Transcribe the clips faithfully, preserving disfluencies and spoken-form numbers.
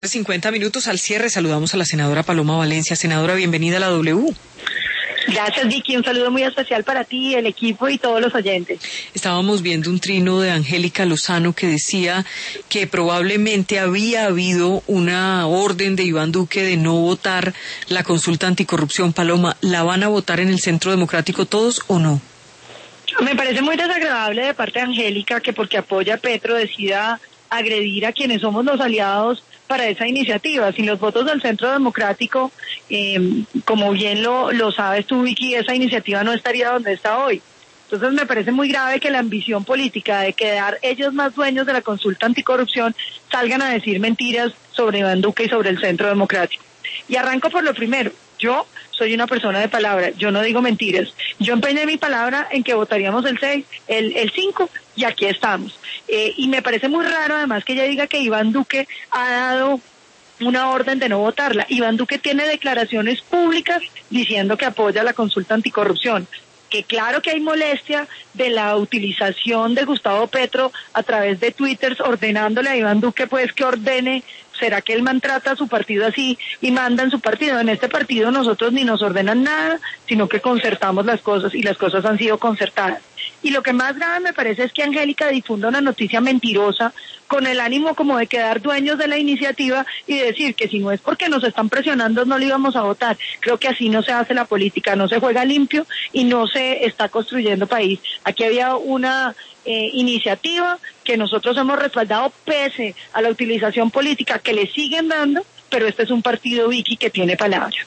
cincuenta minutos al cierre, saludamos a la senadora Paloma Valencia. Senadora, bienvenida a la W. Gracias, Vicky. Un saludo muy especial para ti, el equipo y todos los oyentes. Estábamos viendo un trino de Angélica Lozano que decía que probablemente había habido una orden de Iván Duque de no votar la consulta anticorrupción. Paloma, ¿la van a votar en el Centro Democrático todos o no? Me parece muy desagradable de parte de Angélica que porque apoya a Petro decida agredir a quienes somos los aliados para esa iniciativa. Sin los votos del Centro Democrático, eh, como bien lo, lo sabes tú, Vicky, esa iniciativa no estaría donde está hoy. Entonces me parece muy grave que la ambición política de quedar ellos más dueños de la consulta anticorrupción salgan a decir mentiras sobre Iván Duque y sobre el Centro Democrático. Y arranco por lo primero. Yo soy una persona de palabra, yo no digo mentiras. Yo empeñé mi palabra en que votaríamos el seis, el, el cinco, y aquí estamos. Eh, y me parece muy raro además que ella diga que Iván Duque ha dado una orden de no votarla. Iván Duque tiene declaraciones públicas diciendo que apoya la consulta anticorrupción. Que claro que hay molestia de la utilización de Gustavo Petro a través de Twitter ordenándole a Iván Duque pues que ordene. ¿Será que él maltrata a su partido así y manda en su partido? En este partido nosotros ni nos ordenan nada, sino que concertamos las cosas y las cosas han sido concertadas. Y lo que más grave me parece es que Angélica difunda una noticia mentirosa con el ánimo como de quedar dueños de la iniciativa y decir que si no es porque nos están presionando no le íbamos a votar. Creo que así no se hace la política, no se juega limpio y no se está construyendo país. Aquí había una eh, iniciativa que nosotros hemos respaldado pese a la utilización política que le siguen dando, pero este es un partido, Vicky, que tiene palabra.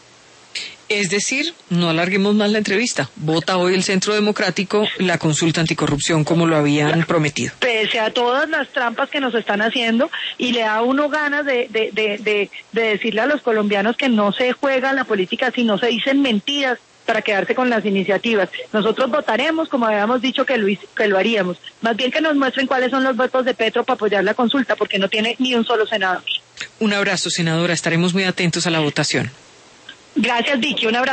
Es decir, no alarguemos más la entrevista. Vota hoy el Centro Democrático la consulta anticorrupción como lo habían prometido. Pese a todas las trampas que nos están haciendo y le da a uno ganas de, de, de, de, de decirle a los colombianos que no se juega la política, sino se dicen mentiras para quedarse con las iniciativas. Nosotros votaremos como habíamos dicho que lo, que lo haríamos. Más bien que nos muestren cuáles son los votos de Petro para apoyar la consulta, porque no tiene ni un solo senador. Un abrazo, senadora. Estaremos muy atentos a la votación. Gracias, Vicky. Un abrazo.